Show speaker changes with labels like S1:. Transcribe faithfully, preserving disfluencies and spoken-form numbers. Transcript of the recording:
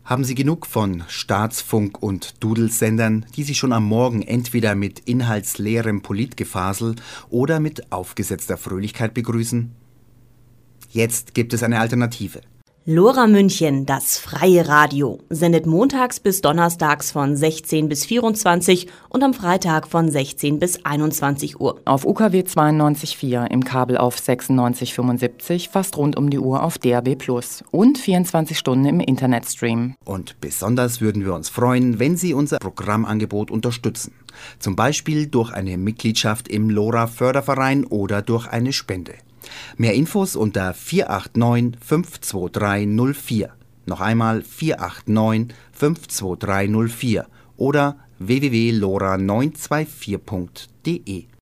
S1: Haben Sie genug von Staatsfunk- und Dudelsendern, die Sie schon am Morgen entweder mit inhaltsleerem Politgefasel oder mit aufgesetzter Fröhlichkeit begrüßen? Jetzt gibt es eine Alternative.
S2: Lora München, das freie Radio, sendet montags bis donnerstags von sechzehn bis vierundzwanzig und am Freitag von sechzehn bis einundzwanzig Uhr.
S3: Auf U K W zweiundneunzig Komma vier, im Kabel auf sechsundneunzig Komma fünfundsiebzig, fast rund um die Uhr auf D A B plus und vierundzwanzig Stunden im Internetstream.
S1: Und besonders würden wir uns freuen, wenn Sie unser Programmangebot unterstützen. Zum Beispiel durch eine Mitgliedschaft im Lora-Förderverein oder durch eine Spende. Mehr Infos unter vier acht neun, fünf zwei drei null vier. Noch einmal vier acht neun, fünf zwei drei null vier oder w w w punkt lora neun zwei vier punkt d e.